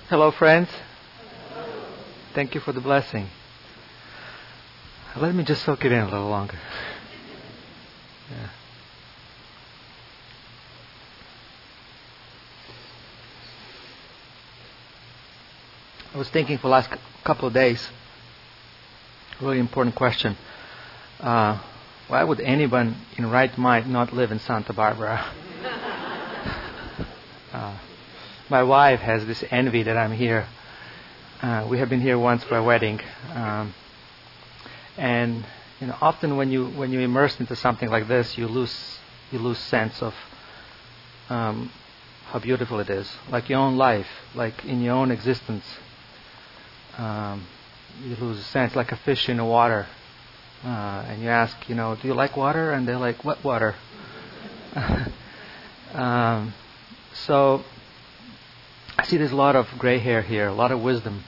Hello, friends. Thank you for the blessing. Let me just soak it in a little longer. Yeah. I was thinking for the last couple of days, really important question. Why would anyone in right mind not live in Santa Barbara? My wife has this envy that I'm here. We have been here once for a wedding, and often when you immerse into something like this, you lose sense of how beautiful it is, like your own life, like in your own existence. You lose a sense, like a fish in the water, and you ask, do you like water? And they're like, what water? So I see there's a lot of gray hair here, a lot of wisdom,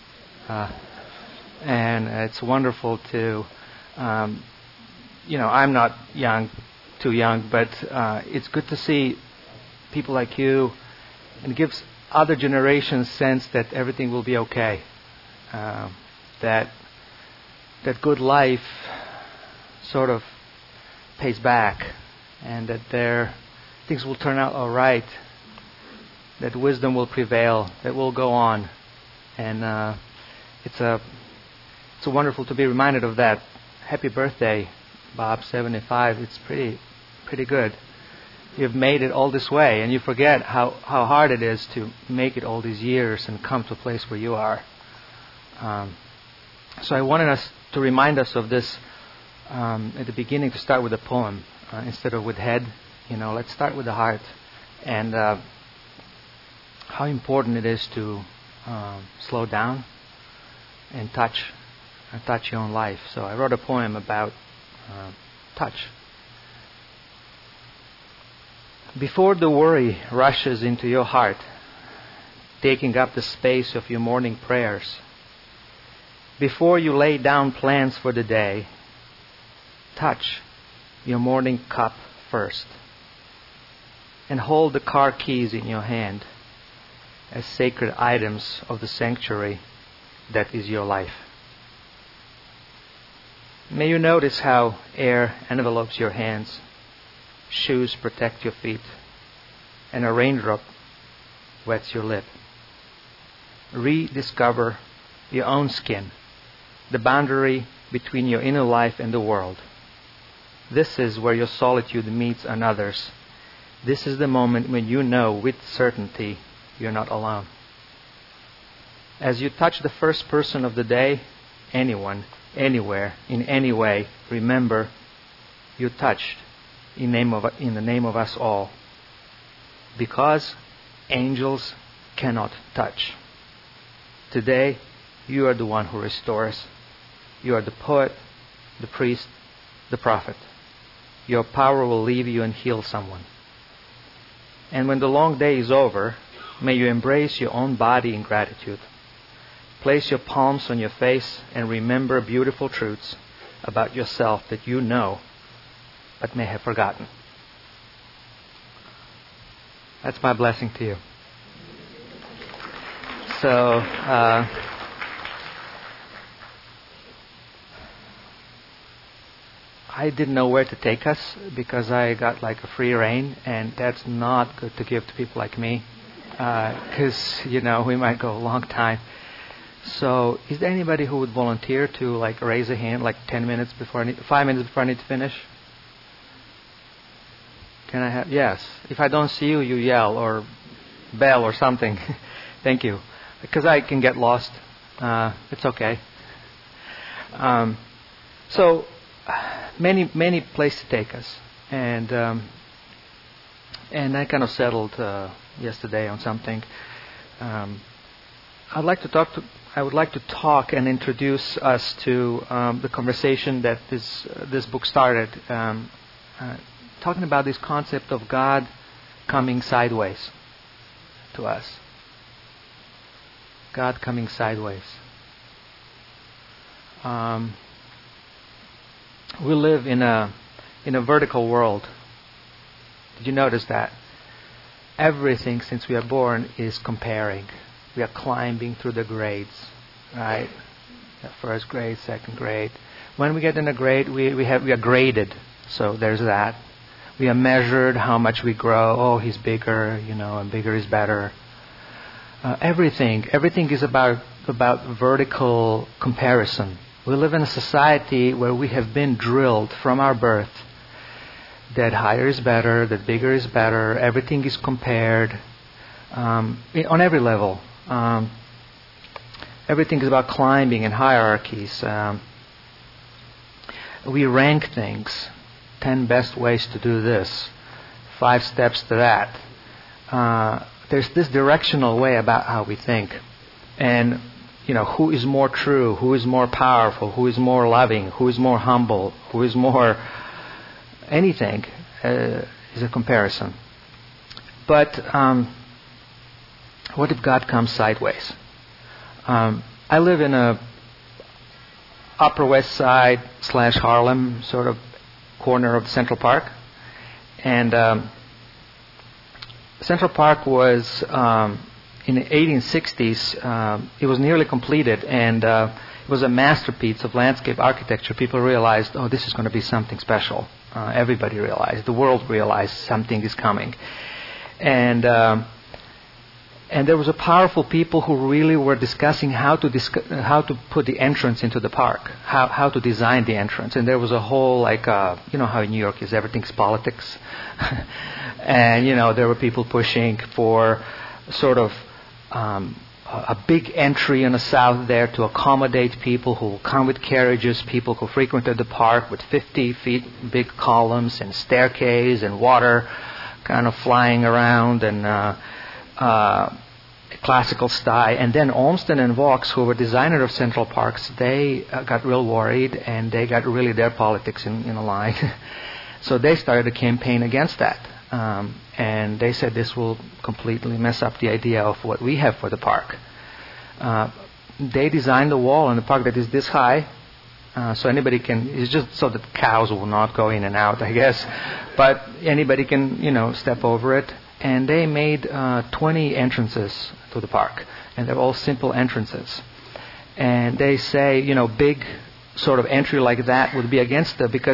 and it's wonderful to, I'm not too young, but it's good to see people like you, and it gives other generations sense that everything will be okay, that good life sort of pays back, and that things will turn out all right, that wisdom will prevail, that will go on, and it's wonderful to be reminded of that. Happy birthday, Bob, 75. It's pretty good. You've made it all this way, and you forget how hard it is to make it all these years and come to a place where you are. So I wanted us to remind us of this at the beginning, to start with a poem instead of with head. Let's start with the heart, and how important it is to slow down and touch your own life. So I wrote a poem about touch. Before the worry rushes into your heart, taking up the space of your morning prayers, before you lay down plans for the day, touch your morning cup first, and hold the car keys in your hand as sacred items of the sanctuary that is your life. May you notice how air envelopes your hands, shoes protect your feet, and a raindrop wets your lip. Rediscover your own skin, the boundary between your inner life and the world. This is where your solitude meets another's. This is the moment when you know with certainty you're not alone. As you touch the first person of the day, anyone, anywhere, in any way, remember you touched in the name of us all. Because angels cannot touch. Today, you are the one who restores. You are the poet, the priest, the prophet. Your power will leave you and heal someone. And when the long day is over, may you embrace your own body in gratitude. Place your palms on your face and remember beautiful truths about yourself that you know but may have forgotten. That's my blessing to you. So, I didn't know where to take us because I got like a free rein, and that's not good to give to people like me, because we might go a long time. So, is there anybody who would volunteer to raise a hand 5 minutes before I need to finish? Can I have? Yes. If I don't see you, you yell or bell or something. Thank you. Because I can get lost. It's okay. So many places to take us, and I kind of settled yesterday on something. I would like to talk and introduce us to the conversation that this book started. Talking about this concept of God coming sideways to us. God coming sideways. We live in a vertical world. Did you notice that? Everything since we are born is comparing. We are climbing through the grades, right? First grade, second grade. When we get in a grade, we are graded. So there's that. We are measured how much we grow. Oh, he's bigger, and bigger is better. Everything is about vertical comparison. We live in a society where we have been drilled from our birth that higher is better, that bigger is better. Everything is compared on every level. Everything is about climbing and hierarchies. We rank things. 10 best ways to do this. 5 steps to that. There's this directional way about how we think. And, who is more true, who is more powerful, who is more loving, who is more humble, who is more anything is a comparison. But what if God comes sideways? I live in a Upper West Side / Harlem sort of corner of Central Park. And Central Park was, in the 1860s, it was nearly completed, and it was a masterpiece of landscape architecture. People realized, this is going to be something special. Everybody realized, the world realized something is coming. And there was a powerful people who really were discussing how to put the entrance into the park, how to design the entrance. And there was a whole, how in New York is everything's politics. And, there were people pushing for sort of a big entry in the south there to accommodate people who come with carriages, people who frequented the park with 50 feet big columns and staircase and water kind of flying around and classical style. And then Olmsted and Vaux, who were designers of Central Parks, they got real worried, and they got really their politics in a line. So they started a campaign against that. And they said this will completely mess up the idea of what we have for the park. They designed a wall in the park that is this high, so anybody can, it's just so that cows will not go in and out, I guess. But anybody can, step over it. And they made 20 entrances to the park. And they're all simple entrances. And they say, big sort of entry like that would be against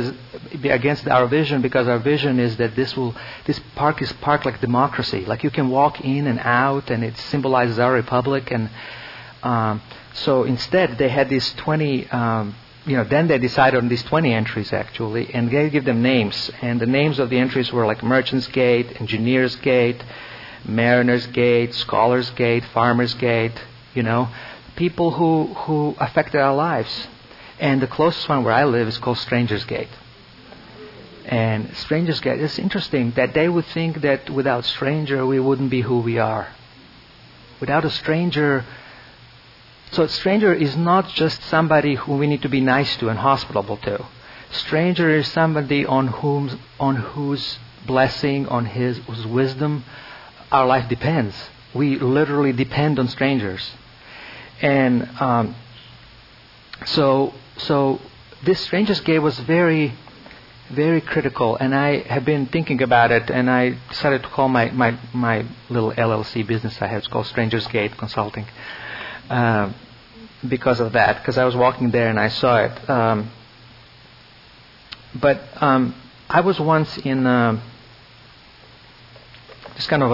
our vision, because our vision is that this park is park like democracy. Like you can walk in and out, and it symbolizes our republic. And so instead, they had these 20. Then they decided on these 20 entries actually, and they give them names. And the names of the entries were like Merchants Gate, Engineers Gate, Mariners Gate, Scholars Gate, Farmers Gate. People who affected our lives. And the closest one where I live is called Strangers Gate. And Strangers Gate, it's interesting that they would think that without stranger we wouldn't be who we are. Without a stranger, so a stranger is not just somebody who we need to be nice to and hospitable to. Stranger is somebody on whose blessing, on whose wisdom our life depends. We literally depend on strangers. And So this Strangers Gate was very, very critical, and I have been thinking about it, and I decided to call my little LLC business I have. It's called Strangers Gate Consulting, because of that, because I was walking there and I saw it. But I was once in just kind of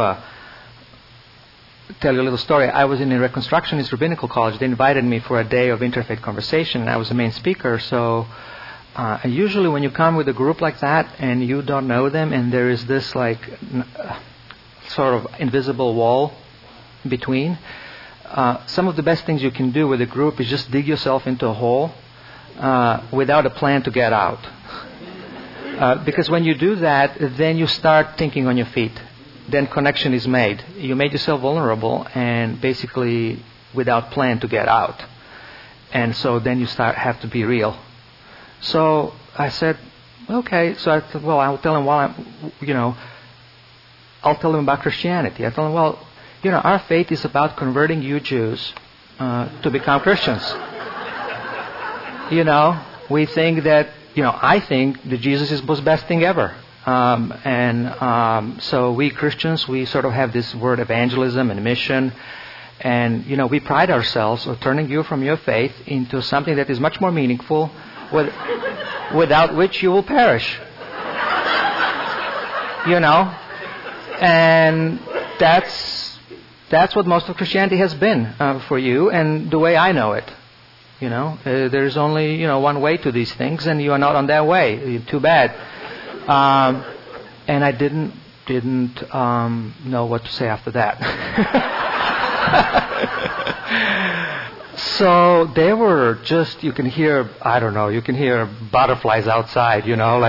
tell you a little story. I was in a Reconstructionist Rabbinical College. They invited me for a day of interfaith conversation, and I was the main speaker. So usually when you come with a group like that and you don't know them, and there is this sort of invisible wall between, some of the best things you can do with a group is just dig yourself into a hole without a plan to get out. Because when you do that, then you start thinking on your feet. Then connection is made. You made yourself vulnerable, and basically without plan to get out. And so then you have to be real. So I said, okay. So I thought, well, I'll tell him I'll tell him about Christianity. I told him, well, our faith is about converting you Jews to become Christians. We think that, I think that Jesus was the best thing ever. So we Christians, we sort of have this word evangelism and mission, And, we pride ourselves on turning you from your faith into something that is much more meaningful, without which you will perish. And that's what most of Christianity has been for you, and the way I know it. There's only one way to these things, and you are not on that way. Too bad. And I didn't know what to say after that. So they were just, you can hear butterflies outside,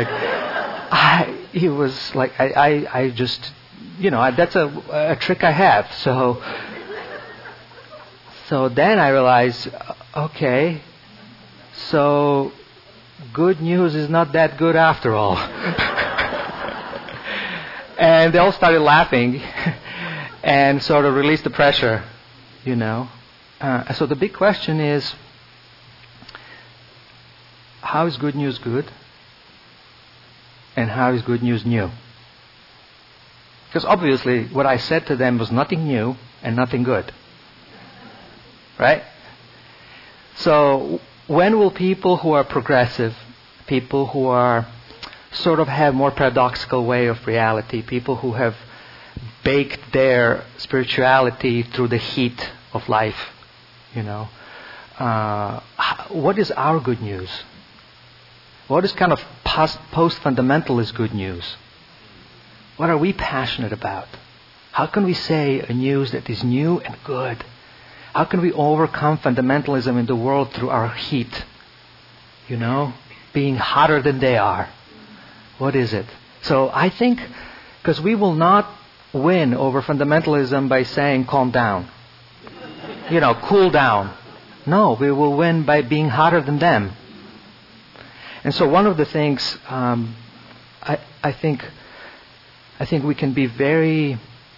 he was like, I just, that's a trick I have. So then I realized, okay, so good news is not that good after all. And they all started laughing and sort of released the pressure, So the big question is, how is good news good? And how is good news new? Because obviously what I said to them was nothing new and nothing good. Right? So when will people who are progressive, people who are sort of have more paradoxical way of reality, people who have baked their spirituality through the heat of life, what is our good news? What is kind of post-fundamentalist good news? What are we passionate about? How can we say a news that is new and good? How can we overcome fundamentalism in the world through our heat? Being hotter than they are. What is it? So I think, because we will not win over fundamentalism by saying calm down. Cool down. No, we will win by being hotter than them. And so one of the things I think we can be very,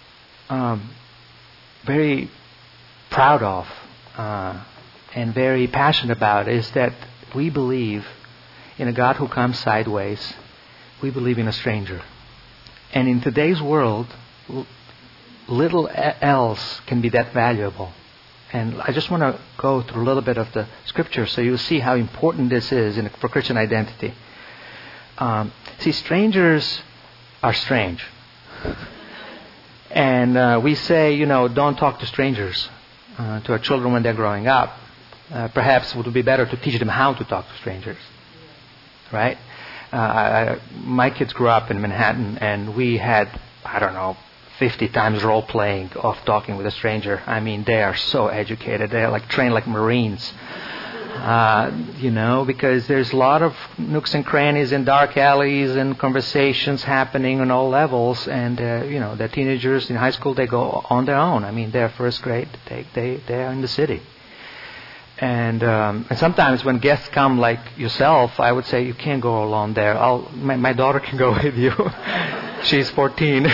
very proud of and very passionate about is that we believe in a God who comes sideways. We believe in a stranger. And in today's world, little else can be that valuable. And I just want to go through a little bit of the scripture so you'll see how important this is for Christian identity. Strangers are strange. And we say, don't talk to strangers, to our children when they're growing up. Perhaps it would be better to teach them how to talk to strangers. Right? My kids grew up in Manhattan, and we had, 50 times role-playing of talking with a stranger. I mean, they are so educated. They're trained like Marines. Because there's a lot of nooks and crannies and dark alleys and conversations happening on all levels. And, the teenagers in high school, they go on their own. I mean, they're first grade. They are in the city. And sometimes when guests come like yourself, I would say, you can't go alone there. My daughter can go with you. She's 14.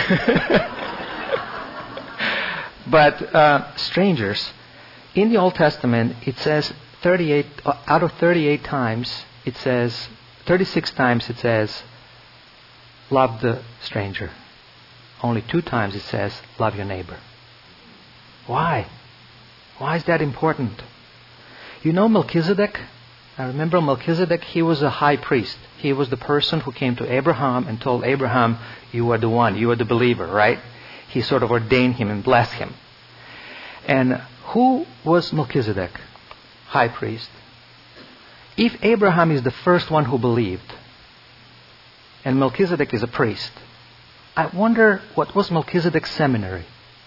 But strangers, in the Old Testament, it says 38 out of 38 times, 36 times it says, love the stranger. Only 2 times it says, love your neighbor. Why? Why is that important? Melchizedek? I remember Melchizedek, he was a high priest. He was the person who came to Abraham and told Abraham, you are the one, you are the believer, right? He sort of ordained him and blessed him. And who was Melchizedek? High priest. If Abraham is the first one who believed, and Melchizedek is a priest, I wonder what was Melchizedek's seminary?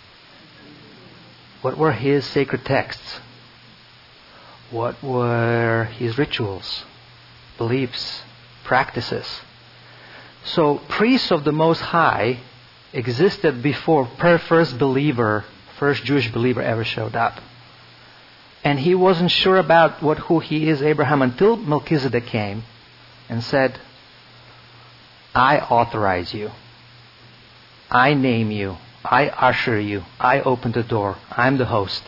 What were his sacred texts? What were his rituals, beliefs, practices? So priests of the Most High existed before first Jewish believer ever showed up. And he wasn't sure about who he is, Abraham, until Melchizedek came and said, I authorize you. I name you. I usher you. I open the door. I'm the host.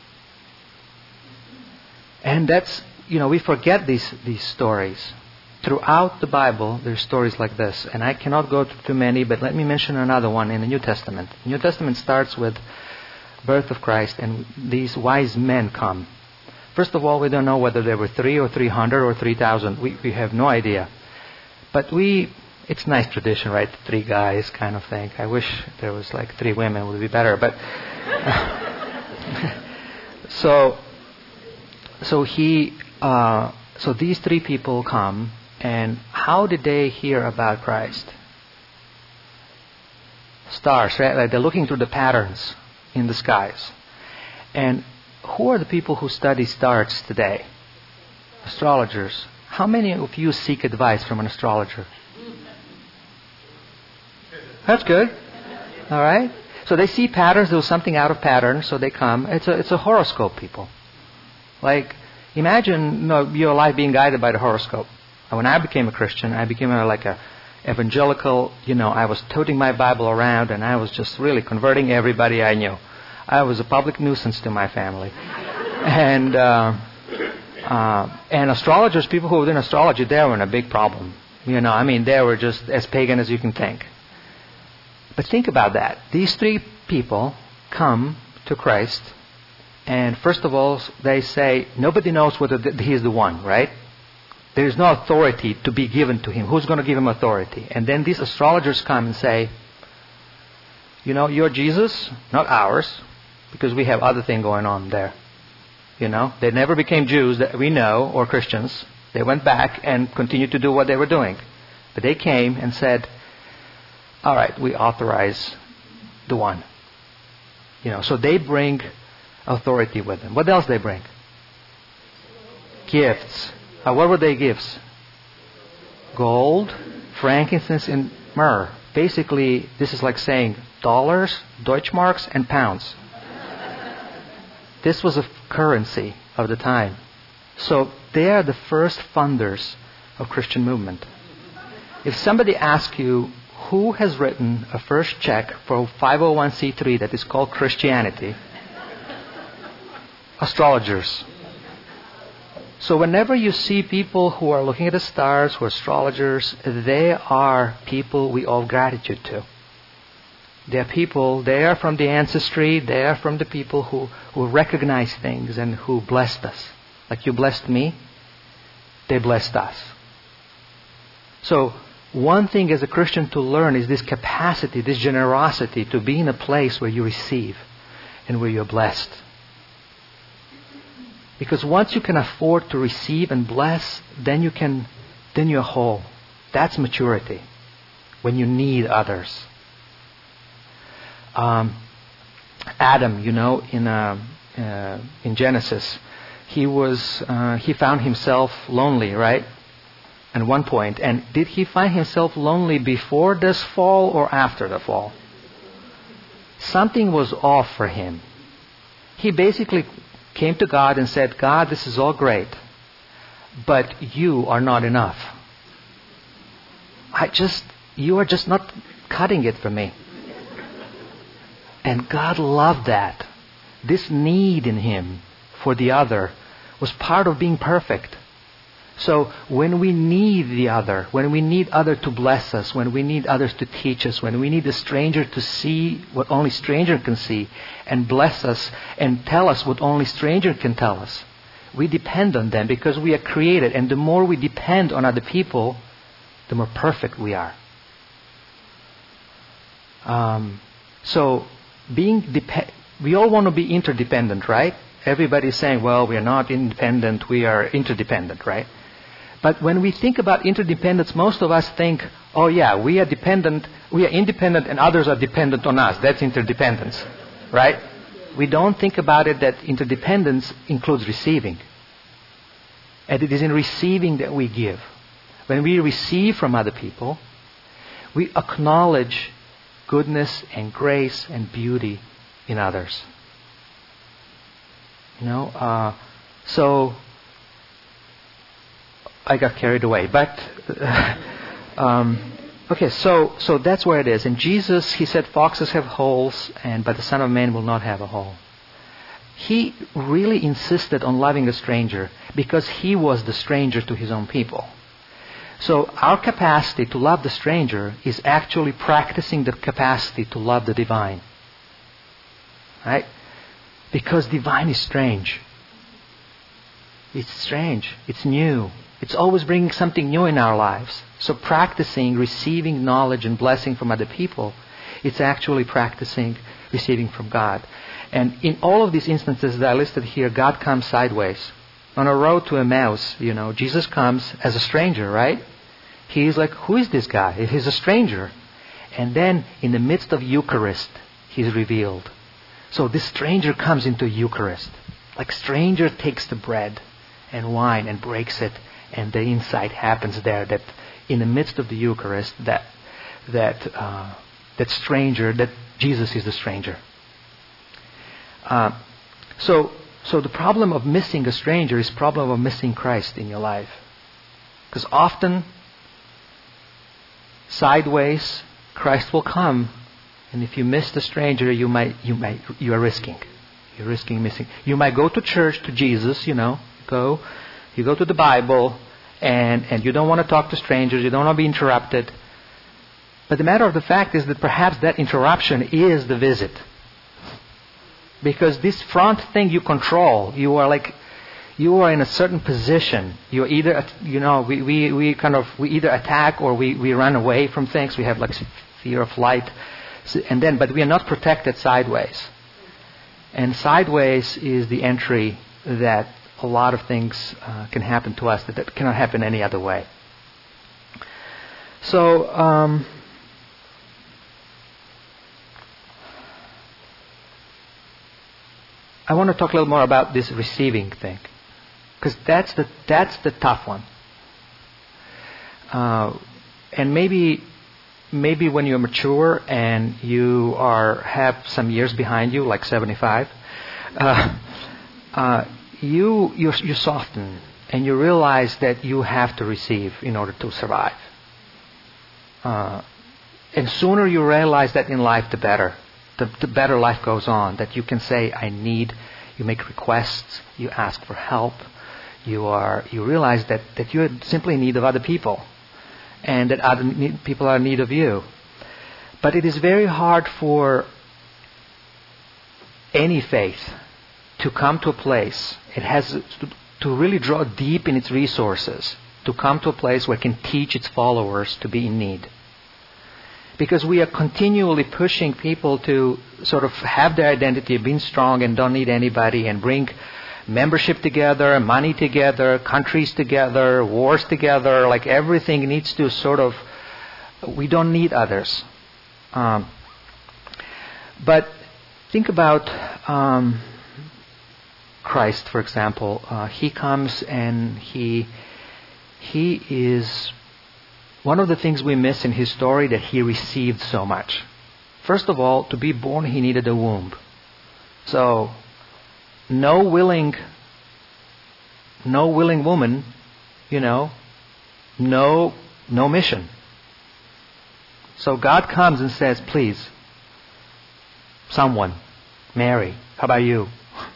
And that's, we forget these stories. Throughout the Bible, there's stories like this. And I cannot go to too many, but let me mention another one in the New Testament. The New Testament starts with birth of Christ, and these wise men come. First of all, we don't know whether there were 3 or 300 or 3,000. We have no idea. But it's nice tradition, right? 3 guys kind of thing. I wish there was like 3 women, would be better. But so these 3 people come, and how did they hear about Christ? Stars, right? Like they're looking through the patterns in the skies. And who are the people who study stars today? Astrologers. How many of you seek advice from an astrologer? That's good. All right. So they see patterns. There was something out of pattern, so they come. It's a horoscope, people. Like, imagine your life being guided by the horoscope. When I became a Christian, I became like a evangelical. I was toting my Bible around, and I was just really converting everybody I knew. I was a public nuisance to my family, and astrologers, people who were in astrology, they were in a big problem. They were just as pagan as you can think. But think about that. These 3 people come to Christ, and first of all, they say, nobody knows whether he is the one, right? There is no authority to be given to him. Who's going to give him authority? And then these astrologers come and say, you're Jesus, not ours, because we have other thing going on there. They never became Jews that we know, or Christians. They went back and continued to do what they were doing. But they came and said, all right, we authorize the one. So they bring authority with them. What else they bring? Gifts. What were they gifts? Gold, frankincense, and myrrh. Basically, this is like saying dollars, Deutschmarks, and pounds. This was a currency of the time. So they are the first funders of Christian movement. If somebody asks you, who has written a first check for 501c3 that is called Christianity? Astrologers. So whenever you see people who are looking at the stars, who are astrologers, they are people we owe gratitude to. They are from the ancestry, they are from the people who recognize things and who blessed us. Like you blessed me, they blessed us. So one thing as a Christian to learn is this capacity, this generosity to be in a place where you receive and where you're blessed. Because once you can afford to receive and bless, then you're whole. That's maturity. When you need others. Adam, in Genesis, he found himself lonely, right? At one point. And did he find himself lonely before this fall or after the fall? Something was off for him. He basically came to God and said, God, this is all great, but you are not enough. You are just not cutting it for me. And God loved that. This need in him for the other was part of being perfect. So when we need the other, when we need other to bless us, when we need others to teach us, when we need a stranger to see what only stranger can see and bless us and tell us what only stranger can tell us, we depend on them because we are created. And the more we depend on other people, the more perfect we are. We all want to be interdependent, right? Everybody's saying, well, we are not independent, we are interdependent, right? But when we think about interdependence, most of us think, oh yeah, we are independent and others are dependent on us. That's interdependence, right? We don't think about it that interdependence includes receiving. And it is in receiving that we give. When we receive from other people, we acknowledge goodness and grace and beauty in others. So I got carried away. But okay, so that's where it is. And Jesus, he said, foxes have holes, but the Son of Man will not have a hole. He really insisted on loving a stranger because he was the stranger to his own people. So our capacity to love the stranger is actually practicing the capacity to love the divine. Right? Because divine is strange. It's strange. It's new. It's always bringing something new in our lives. So practicing receiving knowledge and blessing from other people, it's actually practicing receiving from God. And in all of these instances that I listed here, God comes sideways. On a road to Emmaus, Jesus comes as a stranger, right? He's like, who is this guy? He's a stranger. And then in the midst of Eucharist, he's revealed. So this stranger comes into Eucharist. Like stranger takes the bread and wine and breaks it. And the insight happens there that in the midst of the Eucharist, that stranger, that Jesus is the stranger. So the problem of missing a stranger is problem of missing Christ in your life. Because often, sideways, Christ will come, and if you miss the stranger, you are risking. You're risking missing. You might go to church, to Jesus, you go to the Bible, and you don't want to talk to strangers, you don't want to be interrupted. But the matter of the fact is that perhaps that interruption is the visit. Because this front thing you control, you are in a certain position. You're either, we either attack or we run away from things. We have like fear of flight, but we are not protected sideways. And sideways is the entry that a lot of things can happen to us that cannot happen any other way. So. I want to talk a little more about this receiving thing, because that's the tough one. And maybe when you're mature and you have some years behind you, like 75, you soften and you realize that you have to receive in order to survive. And sooner you realize that in life, the better. The better life goes on, that you can say, I need, you make requests, you ask for help, you realize that you're simply in need of other people, and that other people are in need of you. But it is very hard for any faith to come to a place, it has to really draw deep in its resources, to come to a place where it can teach its followers to be in need. Because we are continually pushing people to sort of have their identity, being strong and don't need anybody, and bring membership together, money together, countries together, wars together. Like everything needs to we don't need others. But think about Christ, for example. He comes and he is... One of the things we miss in his story, that he received so much. First of all, to be born, he needed a womb. So, no willing woman, no mission. So God comes and says, please, someone, Mary, how about you?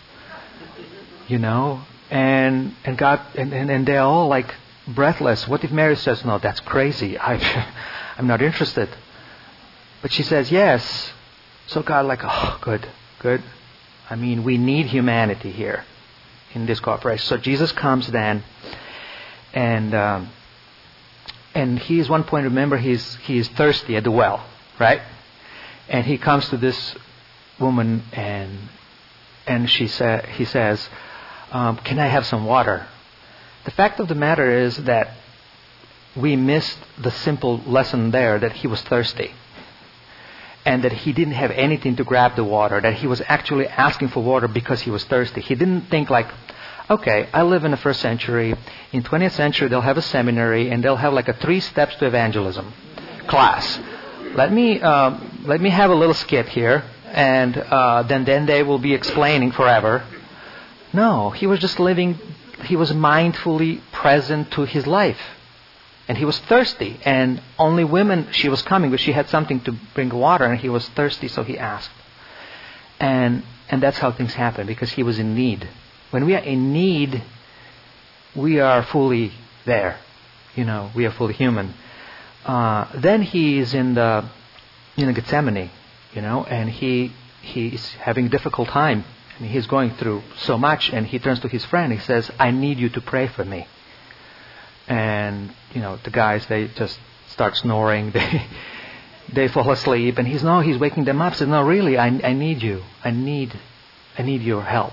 And God, and they're all like, breathless. What if Mary says, no, that's crazy. I'm not interested. But she says, yes. So God good. I mean, we need humanity here in this cooperation. So Jesus comes then, and he is one point, remember, he is thirsty at the well, right? And he comes to this woman and he says, can I have some water? The fact of the matter is that we missed the simple lesson there, that he was thirsty. And that he didn't have anything to grab the water, that he was actually asking for water because he was thirsty. He didn't think like, okay, I live in the first century. In 20th century, they'll have a seminary and they'll have like a 3 steps to evangelism class. Let me have a little skit here, and then they will be explaining forever. No, he was just living... He was mindfully present to his life. And he was thirsty. And only women, she was coming, but she had something to bring water, and he was thirsty, so he asked. And that's how things happen, because he was in need. When we are in need, we are fully there. We are fully human. Then he is in Gethsemane, and he's having a difficult time. I mean, he's going through so much, and he turns to his friend. He says, I need you to pray for me. And, the guys, they just start snoring. They fall asleep. And he's waking them up. Says, no, really, I need you. I need your help.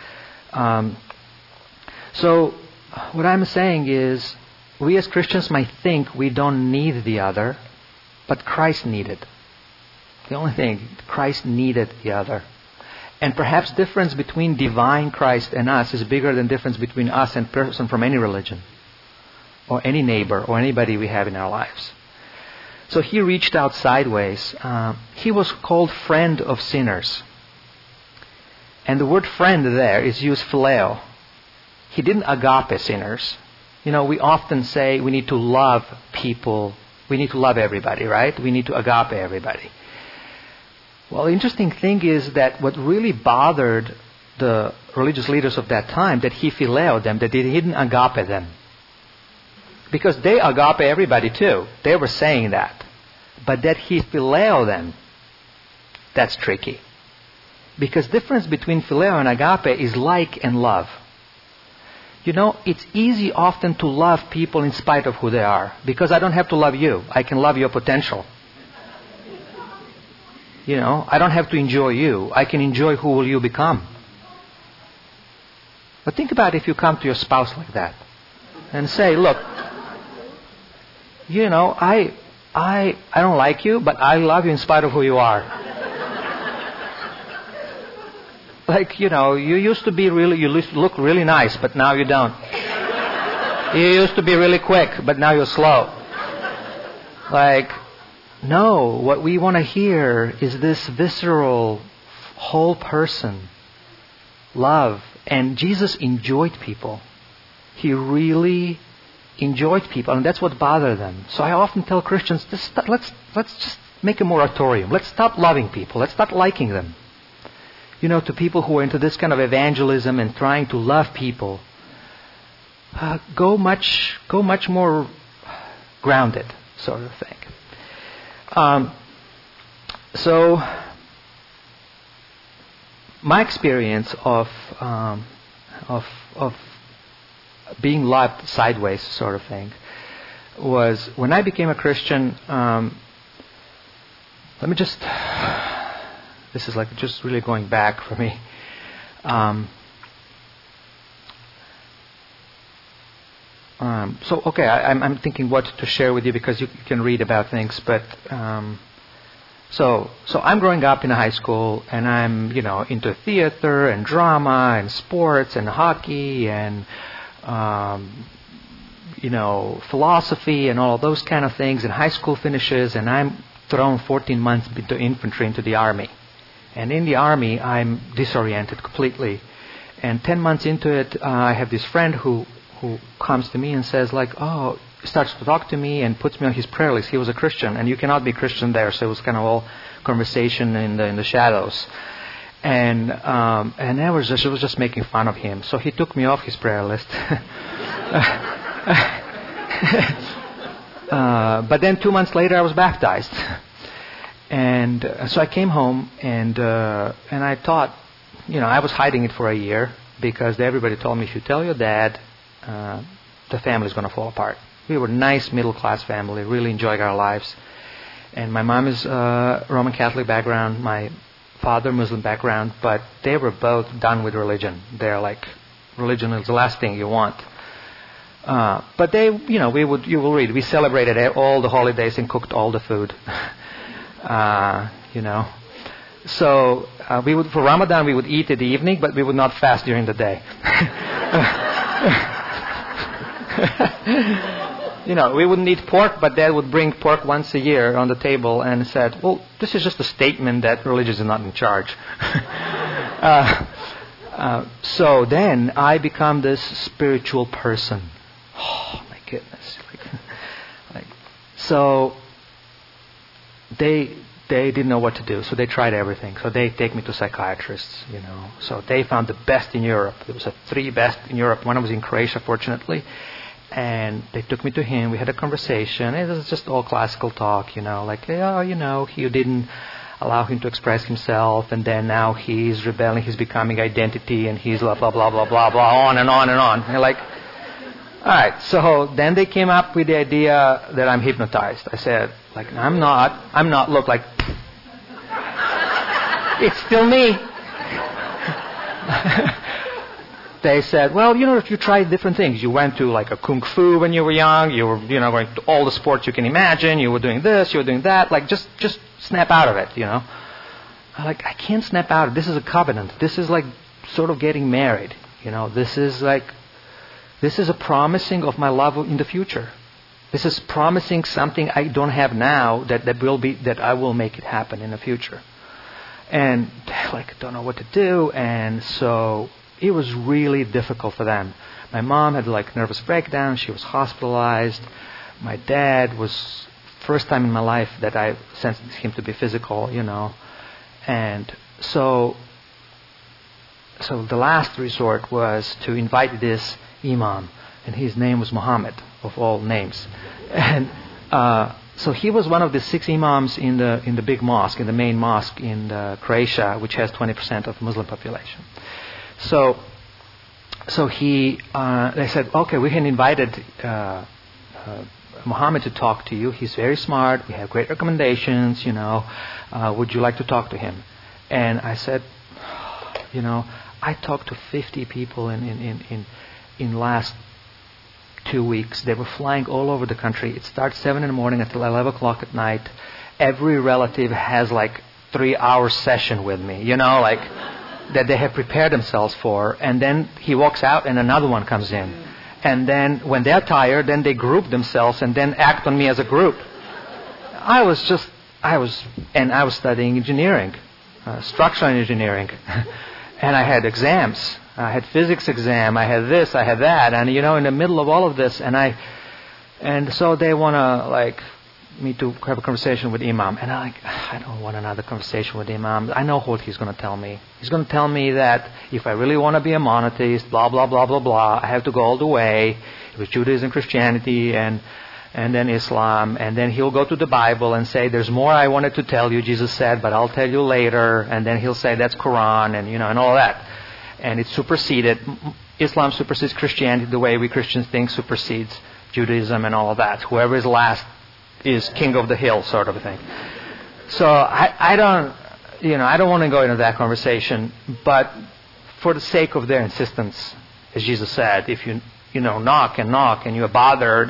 So what I'm saying is, we as Christians might think we don't need the other, but Christ needed. The only thing, Christ needed the other. And perhaps difference between divine Christ and us is bigger than difference between us and person from any religion, or any neighbor, or anybody we have in our lives. So he reached out sideways. He was called friend of sinners. And the word friend there is used phileo. He didn't agape sinners. We often say we need to love people. We need to love everybody, right? We need to agape everybody. Well, the interesting thing is that what really bothered the religious leaders of that time, that he phileoed them, that he didn't agape them. Because they agape everybody too. They were saying that. But that he phileo them, that's tricky. Because difference between phileo and agape is like and love. It's easy often to love people in spite of who they are. Because I don't have to love you. I can love your potential. I don't have to enjoy you. I can enjoy who will you become. But think about if you come to your spouse like that and say, look, I don't like you, but I love you in spite of who you are. You used to be you look really nice, but now you don't. You used to be really quick, but now you're slow. No, what we want to hear is this visceral, whole person love. And Jesus enjoyed people. He really enjoyed people, and that's what bothered them. So I often tell Christians, let's just make a moratorium. Let's stop loving people. Let's stop liking them. To people who are into this kind of evangelism and trying to love people, go much more grounded, sort of thing. So my experience of being loved sideways, sort of thing, was when I became a Christian. This is just really going back for me. I'm thinking what to share with you because you can read about things. But so I'm growing up in a high school, and I'm into theater and drama and sports and hockey and philosophy and all those kind of things. And high school finishes, and I'm thrown 14 months into infantry, into the army. And in the army, I'm disoriented completely. And 10 months into it, I have this friend who comes to me and says starts to talk to me and puts me on his prayer list. He was a Christian, and you cannot be Christian there, so it was kind of all conversation in the shadows. And it was just making fun of him. So he took me off his prayer list. But then 2 months later, I was baptized. And so I came home, and I thought, I was hiding it for a year because everybody told me, if you tell your dad, the family's going to fall apart. We were a nice middle-class family, really enjoying our lives. And my mom is Roman Catholic background, my father Muslim background, but they were both done with religion. They're religion is the last thing you want. But they, you will read, we celebrated all the holidays and cooked all the food. So for Ramadan we would eat in the evening, but we would not fast during the day. We wouldn't eat pork, but Dad would bring pork once a year on the table and said, well, this is just a statement that religion is not in charge. So then I become this spiritual person. Oh my goodness. So they didn't know what to do, so they tried everything. So they take me to psychiatrists, So they found the best in Europe. There was 3 best in Europe. One was in Croatia, fortunately. And they took me to him. We had a conversation. It was just all classical talk, you didn't allow him to express himself, and then now he's rebelling, he's becoming identity, and he's blah, blah, blah, blah, blah, blah, on and on and on. And like, all right, so then they came up with the idea that I'm hypnotized. I said, like, I'm not, look, like, it's still me. They said, well, if you tried different things, you went to like a kung fu when you were young, you were, going to all the sports you can imagine, you were doing this, you were doing that, like, just snap out of it, I'm like, I can't snap out of it. This is a covenant. This is like sort of getting married, this is a promising of my love in the future. This is promising something I don't have now that I will make it happen in the future. And like, don't know what to do, and so it was really difficult for them. My mom had like nervous breakdown. She was hospitalized. My dad was first time in my life that I sensed him to be physical, And so the last resort was to invite this imam, and his name was Muhammad, of all names. And so he was one of the 6 imams in the big mosque, in the main mosque in Croatia, which has 20% of Muslim population. So they said, okay, we had invited Muhammad to talk to you. He's very smart. We have great recommendations. Would you like to talk to him? And I said, I talked to 50 people in last 2 weeks. They were flying all over the country. It starts 7 a.m. until 11 o'clock at night. Every relative has like 3-hour session with me. That they have prepared themselves for, and then he walks out and another one comes in. And then when they're tired, then they group themselves and then act on me as a group. I was studying engineering, structural engineering. And I had exams. I had physics exam, I had this, I had that, and in the middle of all of this, and so they want to like me to have a conversation with Imam, and I don't want another conversation with Imam. I know what he's going to tell me. He's going to tell me that if I really want to be a monotheist, blah blah blah blah blah, I have to go all the way with Judaism, Christianity, and then Islam, and then he'll go to the Bible and say, "There's more I wanted to tell you," Jesus said, "but I'll tell you later," and then he'll say that's Quran, and and all that, and it's superseded. Islam supersedes Christianity the way we Christians think supersedes Judaism and all of that. Whoever is last is king of the hill, sort of a thing. So I don't want to go into that conversation, but for the sake of their insistence, as Jesus said, if you knock and you're bothered,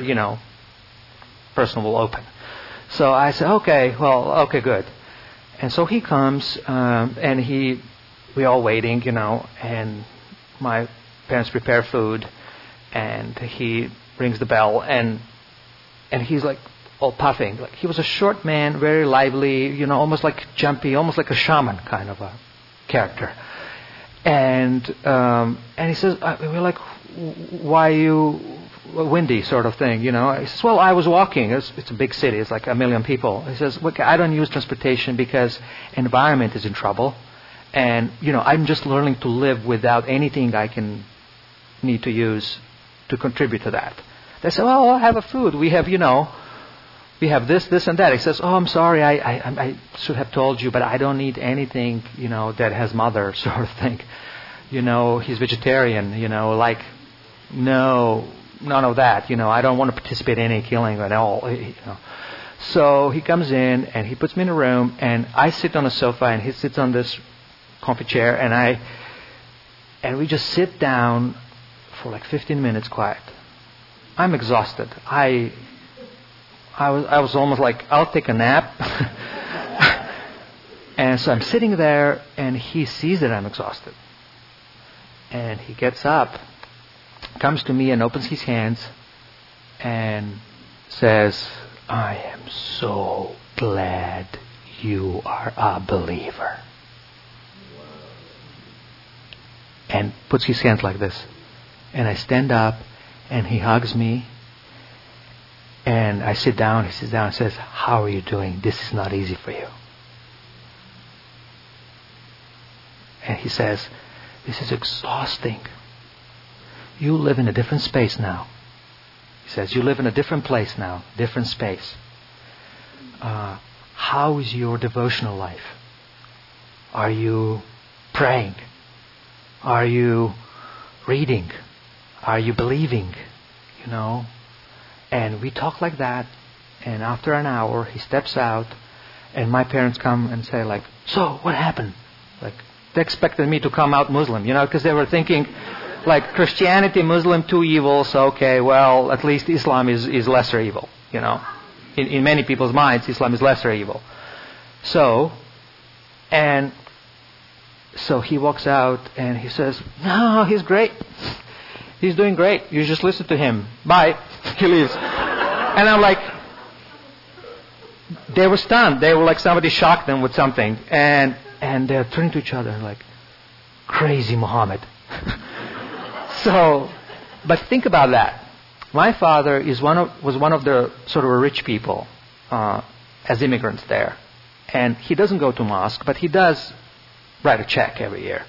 person will open. So I said, okay, good. And so he comes, and we all waiting, and my parents prepare food, and he rings the bell, and he's like, all puffing. Like, he was a short man, very lively, almost like jumpy, almost like a shaman kind of a character. And he says, we're like, why are you windy, sort of thing, He says, well, I was walking. It's a big city. It's like 1 million people. He says, look, I don't use transportation because environment is in trouble. And, I'm just learning to live without anything I can need to use to contribute to that. They say, well, I'll have a food. We have, we have this and that. He says, oh, I'm sorry, I should have told you, but I don't need anything, that has mother, sort of thing. He's vegetarian, no, none of that. I don't want to participate in any killing at all. So he comes in and he puts me in a room, and I sit on a sofa and he sits on this comfy chair, and we just sit down for like 15 minutes quiet. I'm exhausted. I was almost like, I'll take a nap. And so I'm sitting there, and he sees that I'm exhausted. And he gets up, comes to me and opens his hands and says, I am so glad you are a believer. And puts his hands like this. And I stand up, and he hugs me. And I sit down, he sits down and says, how are you doing? This is not easy for you. And he says, this is exhausting. You live in a different space now. He says, you live in a different place now, different space. How is your devotional life? Are you praying? Are you reading? Are you believing? And we talk like that. And after an hour, he steps out. And my parents come and say, like, so, what happened? Like, they expected me to come out Muslim, because they were thinking, like, Christianity, Muslim, two evils. Okay, well, at least Islam is lesser evil, In many people's minds, Islam is lesser evil. So he walks out and he says, no, he's great. He's doing great. You just listen to him. Bye. He leaves. And I'm like, they were stunned. They were like somebody shocked them with something. And they're turning to each other and like, crazy Muhammad. But think about that. My father was one of the sort of rich people as immigrants there. And he doesn't go to mosque, but he does write a check every year.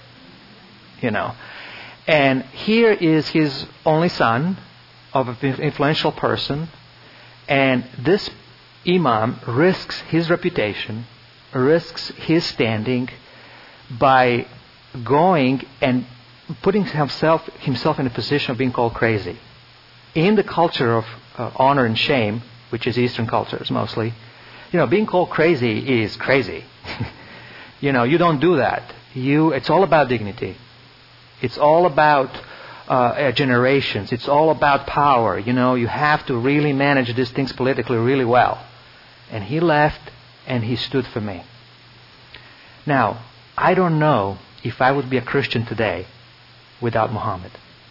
And here is his only son of an influential person. And this imam risks his reputation, risks his standing by going and putting himself in a position of being called crazy. In the culture of honor and shame, which is Eastern cultures mostly, being called crazy is crazy. You don't do that. It's all about dignity. It's all about generations. It's all about power. You have to really manage these things politically really well. And he left and he stood for me. Now, I don't know if I would be a Christian today without Muhammad.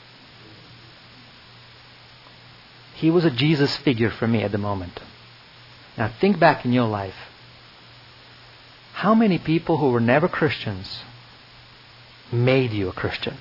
He was a Jesus figure for me at the moment. Now think back in your life. How many people who were never Christians made you a Christian?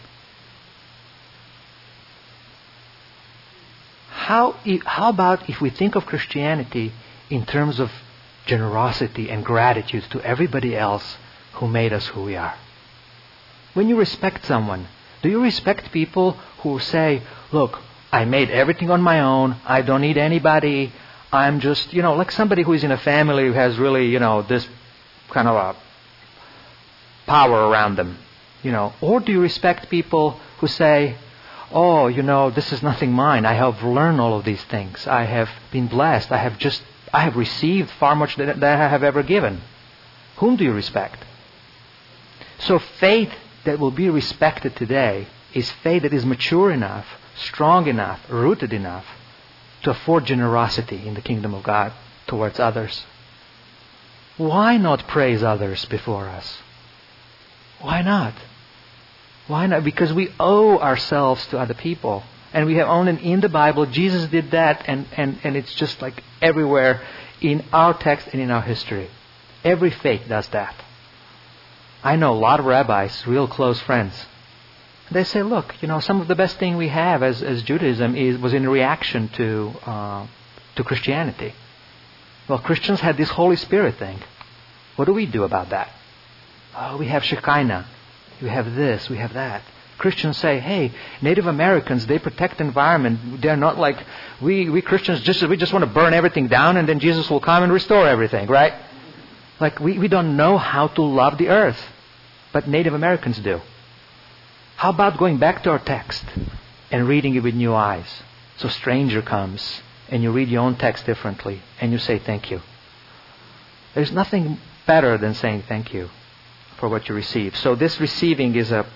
How about if we think of Christianity in terms of generosity and gratitude to everybody else who made us who we are? When you respect someone, do you respect people who say, look, I made everything on my own, I don't need anybody, I'm just, like somebody who is in a family who has really, this kind of a power around them, Or do you respect people who say, oh, this is nothing mine, I have learned all of these things, I have been blessed, I have received far much than I have ever given. Whom do you respect? So faith that will be respected today is faith that is mature enough, strong enough, rooted enough to afford generosity in the kingdom of God towards others. Why not praise others before us? Why not? Why not? Because we owe ourselves to other people. And we have only in the Bible, Jesus did that, and it's just like everywhere in our text and in our history. Every faith does that. I know a lot of rabbis, real close friends. They say, look, some of the best thing we have as Judaism was in reaction to Christianity. Well, Christians had this Holy Spirit thing. What do we do about that? Oh, we have Shekinah. We have this, we have that. Christians say, hey, Native Americans, they protect the environment. They're not like, we Christians, we just want to burn everything down and then Jesus will come and restore everything, right? Like, we don't know how to love the earth. But Native Americans do. How about going back to our text and reading it with new eyes? So stranger comes and you read your own text differently and you say thank you. There's nothing better than saying thank you for what you receive. So this receiving is a...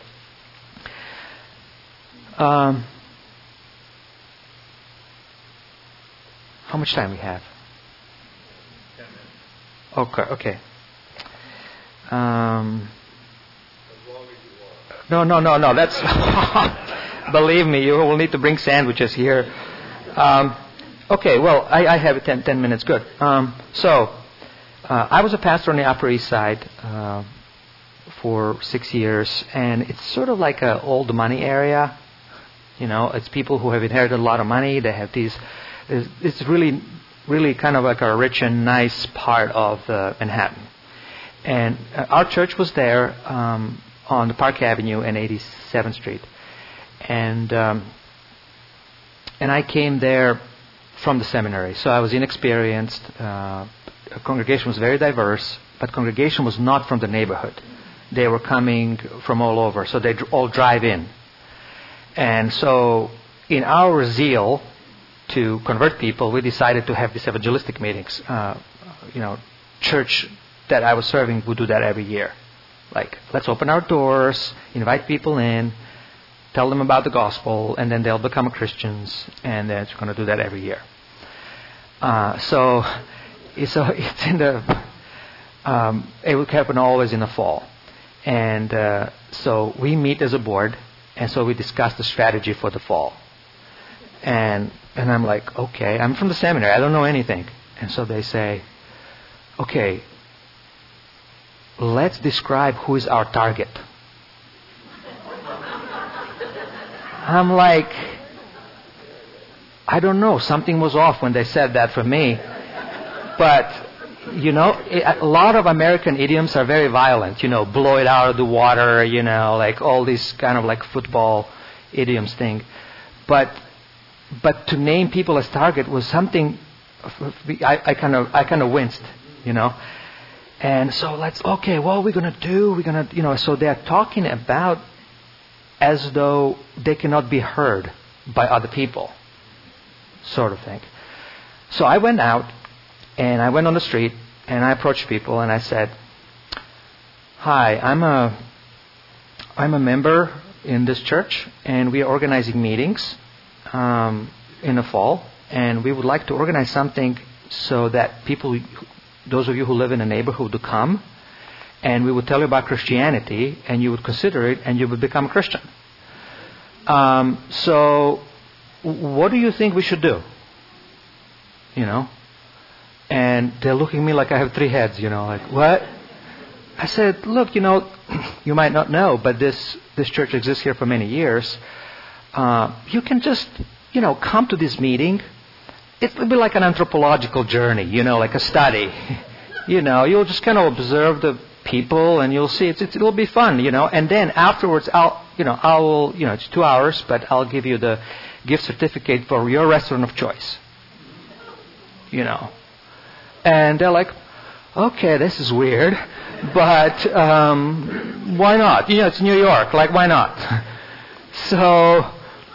how much time we have? 10 minutes. Okay. No. That's believe me, you will need to bring sandwiches here. Okay. Well, I have 10 minutes. Good. I was a pastor on the Upper East Side for 6 years, and it's sort of like an old money area. It's people who have inherited a lot of money. They have these. It's really, really kind of like a rich and nice part of Manhattan. And our church was there on the Park Avenue and 87th Street. And I came there from the seminary. So I was inexperienced. The congregation was very diverse, but congregation was not from the neighborhood. They were coming from all over, so they all drive in. And so in our zeal to convert people, we decided to have these evangelistic meetings. Church that I was serving would do that every year. Like, let's open our doors, invite people in, tell them about the gospel, and then they'll become Christians, and then it's going to do that every year. So it's in the... it would happen always in the fall. And so we meet as a board, and so we discuss the strategy for the fall. And I'm like, okay, I'm from the seminary, I don't know anything. And so they say, okay, let's describe who is our target. I'm like, I don't know, something was off when they said that for me. But, a lot of American idioms are very violent, blow it out of the water, like all these kind of like football idioms thing. But to name people as target was something I kind of winced, And so what are we going to do? So they're talking about as though they cannot be heard by other people, sort of thing. So I went out, and I went on the street, and I approached people, and I said, hi, I'm a member in this church, and we are organizing meetings in the fall, and we would like to organize something so that people, those of you who live in a neighborhood, would come, and we would tell you about Christianity, and you would consider it, and you would become a Christian. So what do you think we should do? And they're looking at me like I have 3 heads, like, what? I said, look, you might not know, but this church exists here for many years. You can just, come to this meeting. It will be like an anthropological journey, like a study. You'll just kind of observe the people, and you'll see it'll be fun, And then afterwards, it's 2 hours, but I'll give you the gift certificate for your restaurant of choice. And they're like, okay, this is weird, but why not? It's New York, like, why not? So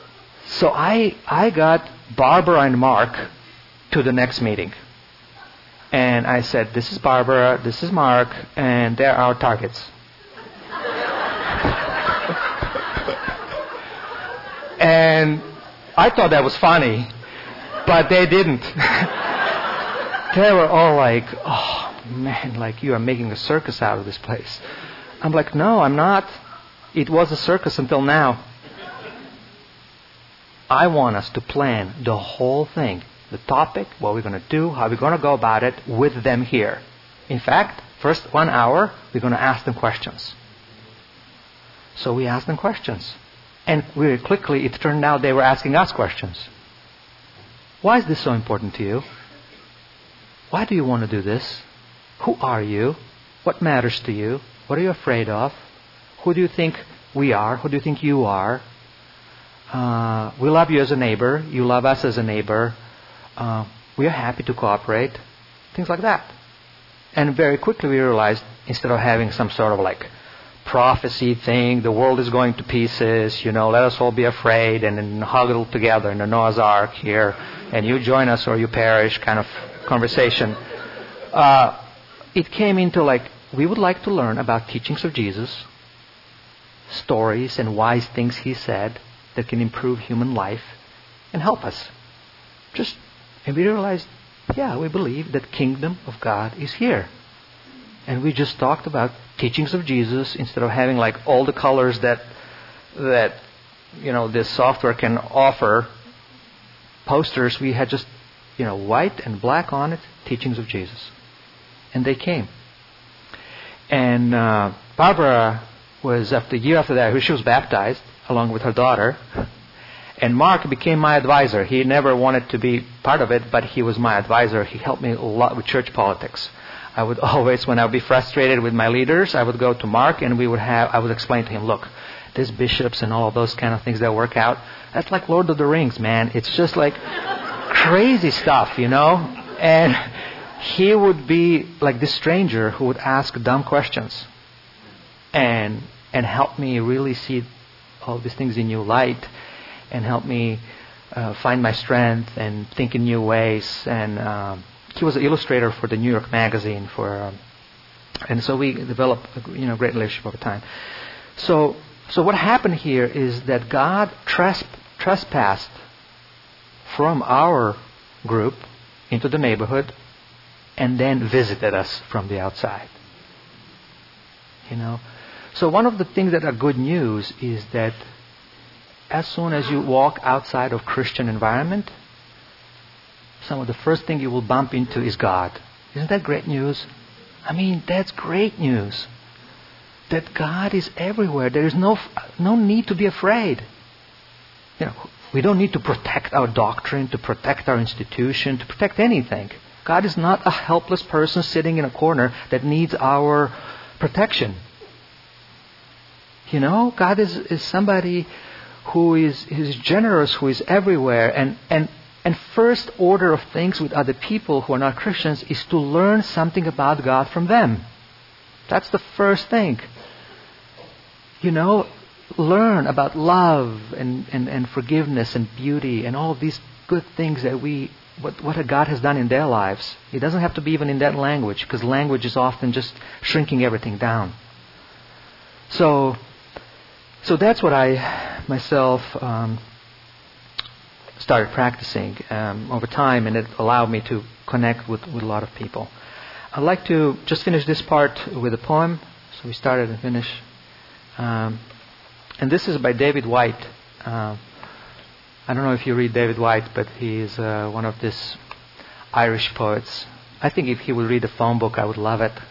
I got Barbara and Mark to the next meeting. And I said, this is Barbara, this is Mark, and they're our targets. And I thought that was funny, but they didn't. They were all like, oh man, like you are making a circus out of this place. I'm like, no, I'm not. It was a circus until now. I want us to plan the whole thing. The topic, what we're going to do, how we're going to go about it with them here. In fact, first 1 hour, we're going to ask them questions. So we asked them questions. And very quickly, it turned out they were asking us questions. Why is this so important to you? Why do you want to do this? Who are you? What matters to you? What are you afraid of? Who do you think we are? Who do you think you are? We love you as a neighbor. You love us as a neighbor. We are happy to cooperate. Things like that. And very quickly we realized, instead of having some sort of like prophecy thing, the world is going to pieces, let us all be afraid and then huddle together in the Noah's Ark here, and you join us or you perish kind of conversation. It came into like, we would like to learn about teachings of Jesus, stories and wise things he said that can improve human life and help us. And we realized, we believe that kingdom of God is here. And we just talked about teachings of Jesus instead of having like all the colors that this software can offer. Posters, we had just white and black on it, teachings of Jesus. And they came. And Barbara was, a year after that, she was baptized along with her daughter. And Mark became my advisor. He never wanted to be part of it, but he was my advisor. He helped me a lot with church politics. I would always, when I would be frustrated with my leaders, I would go to Mark and I would explain to him, look, there's bishops and all of those kind of things that work out. That's like Lord of the Rings, man. It's just like crazy stuff, And he would be like this stranger who would ask dumb questions. and help me really see all these things in new light, and help me find my strength and think in new ways. And he was an illustrator for the New York Magazine and so we developed a great relationship over time. So what happened here is that God trespassed from our group into the neighborhood and then visited us from the outside. So one of the things that are good news is that as soon as you walk outside of Christian environment, some of the first thing you will bump into is God. Isn't that great news? I mean, that's great news. That God is everywhere. There is no need to be afraid. We don't need to protect our doctrine, to protect our institution, to protect anything. God is not a helpless person sitting in a corner that needs our protection. God is somebody who is generous, who is everywhere. And first order of things with other people who are not Christians is to learn something about God from them. That's the first thing. Learn about love and forgiveness and beauty and all these good things that what God has done in their lives. It doesn't have to be even in that language, because language is often just shrinking everything down. So that's what I myself started practicing over time, and it allowed me to connect with a lot of people. I'd like to just finish this part with a poem. So we started and finished. And this is by David Whyte. I don't know if you read David Whyte, but he is one of these Irish poets. I think if he would read the phone book, I would love it.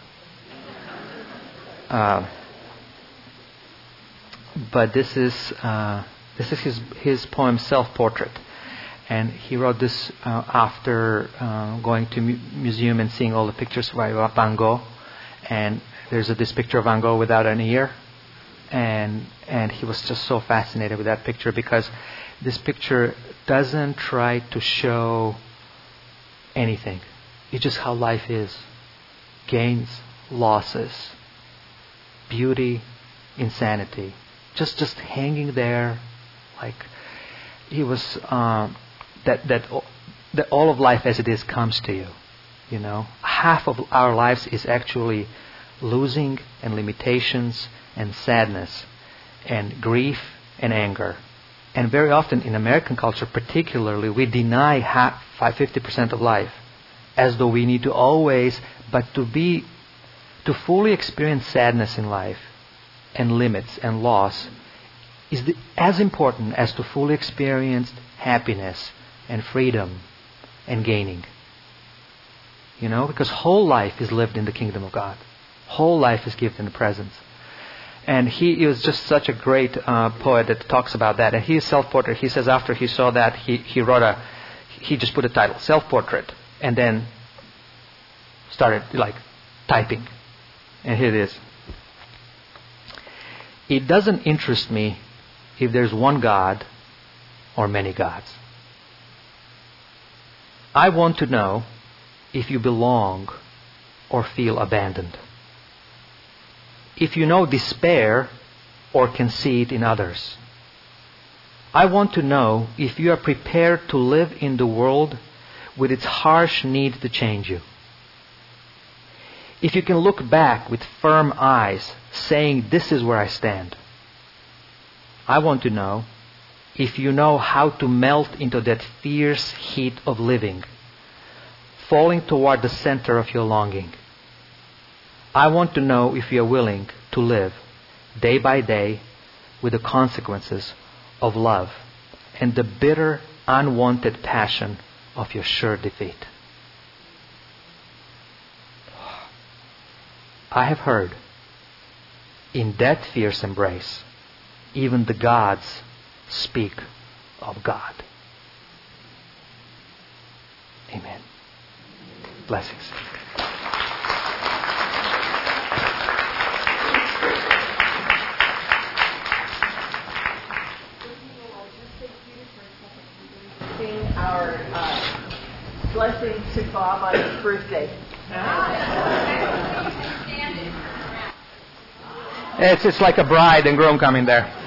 But this is his poem Self-Portrait. And he wrote this after going to museum and seeing all the pictures of Van Gogh. And there's this picture of Van Gogh without an ear. And he was just so fascinated with that picture, because this picture doesn't try to show anything. It's just how life is. Gains, losses, beauty, insanity. Just hanging there, like he was. That all of life as it is comes to you. Half of our lives is actually losing and limitations and sadness and grief and anger. And very often in American culture particularly, we deny 50% of life, as though we need to always, but to fully experience sadness in life and limits and loss is as important as to fully experience happiness and freedom and gaining. Because whole life is lived in the kingdom of God. Whole life is given in the presence. And he is just such a great poet that talks about that. And he is self-portrait. He says after he saw that, he wrote he just put a title, Self-Portrait, and then started typing. And here it is. It doesn't interest me if there's one God or many gods. I want to know if you belong or feel abandoned. If you know despair or conceit in others. I want to know if you are prepared to live in the world with its harsh need to change you. If you can look back with firm eyes, saying, "This is where I stand." I want to know if you know how to melt into that fierce heat of living, falling toward the center of your longing. I want to know if you are willing to live day by day with the consequences of love and the bitter, unwanted passion of your sure defeat. I have heard, in that fierce embrace, even the gods speak of God. Amen. Blessings. Our blessing to Bob on his birthday. It's like a bride and groom coming there.